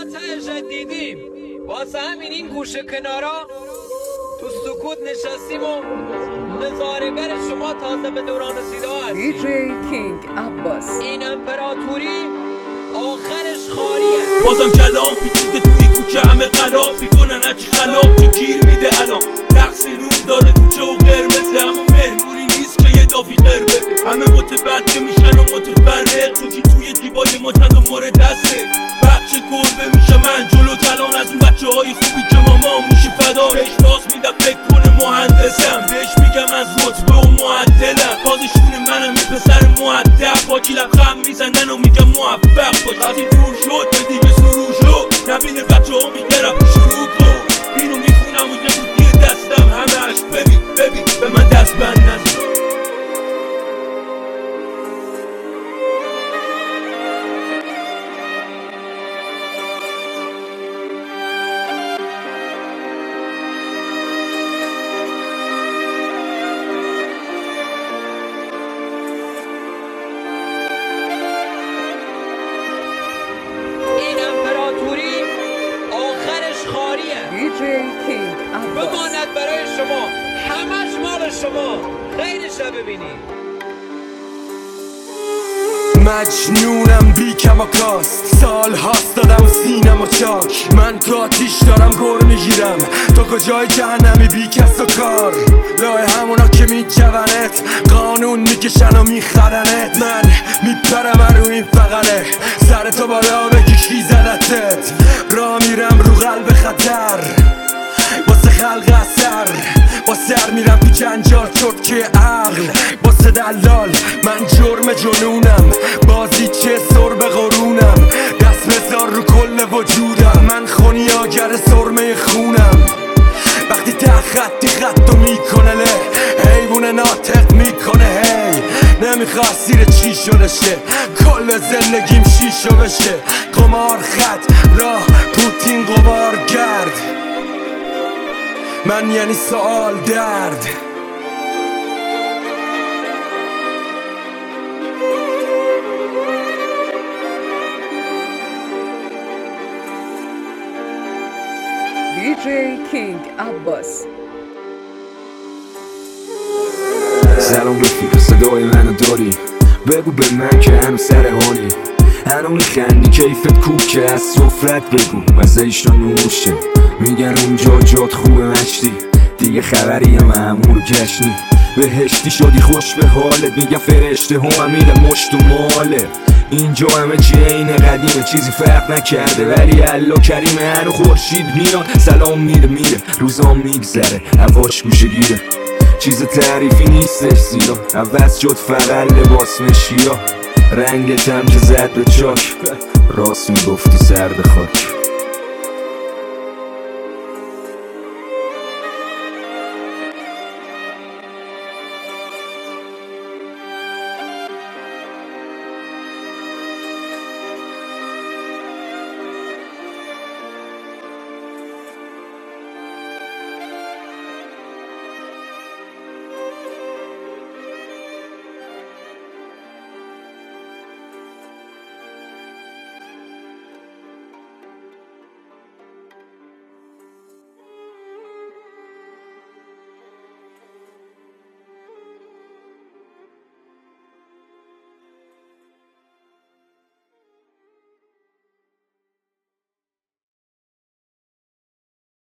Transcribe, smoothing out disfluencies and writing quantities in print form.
آتش دیدیم، واسه همین این گوشه کنارا تو سکوت نشستیم و نظاره‌گر شما تازه به دوران رسیده هستیم. دیجی کینگ عباس. این امپراتوری آخرش خالیه. بازم کلام پیچیده توی کوچه همه قلاب میکنن هرچی خلاب چون گیر میده الان رقص روم داره کوچه و قرمزه اما مهمونی نیست که یه دافی قربه همه متبدل میشن و متفرق تو توی دیبای ما چند و مورد دسته بچه گربه میشه من جلو کلان از اون بچه های خوبی که ماما موشی فدا بهش باز میدم فکر کنه مهندسم بهش میگم از رتبه و معدلم بازشون منم این پسر مؤدب باکی لبخند میزنن و میگم موفق باش از این دور شد به دیگه سرور شد نبینه بچه ها میگرم شروع کن اینو میخونم و یه بودی دستم همش ببین به من دست بند نزد دیجی کینگ عباس. بماند برای شما، همش مال شما. خیرش ببینید. مجنونم بی کماکاست سال هاست دادم سینم و چاک من کاتیش دارم گر میگیرم تو کجای جهنمی بی کس و کار لای همونا که میجونت قانون میکشن و میخرنت من میپرم رو این فقره سر تو بالا بگی کی زدتت را میرم رو قلب خطر واسه خلق اثر با سر میرم تو جنجال چرتکه عقل واسه دلال من جرم جنونم بازی چه سر به قرونم دست بذار رو کل وجودم من خونیاگر سرمه خونم وقتی خطی خطو میکنه له حیوون ناطق میکنه هی نمیخواد سیر چی شده شه کل زندگیم شیشو بشه قمار خط راه پوتین قبار گرد من یعنی سوال درد دیجی کینگ عباس. سلام رفیق صدای منو داری بگو به من که هنو سر حالی هنو میخندی کیفت کوکه از سفرت بگو مزهش رو نوشه میگن اونجا جات خوبه مشتی دیگه خبری هم امور جشنی بهشتی شدی خوش به حالت میگن فرشته هم میره مشت و ماله اینجا همه چی اینه قدیمه چیزی فرق نکرده ولی الله کریمه هنو خورشید میاد سلام میره روزام میگذره هواش گوشه گیره چیز تعریفی نیستش زیرا عوض شد فقط لباس مشیا رنگت هم که زد به چاک راست میگفتی سرد خاک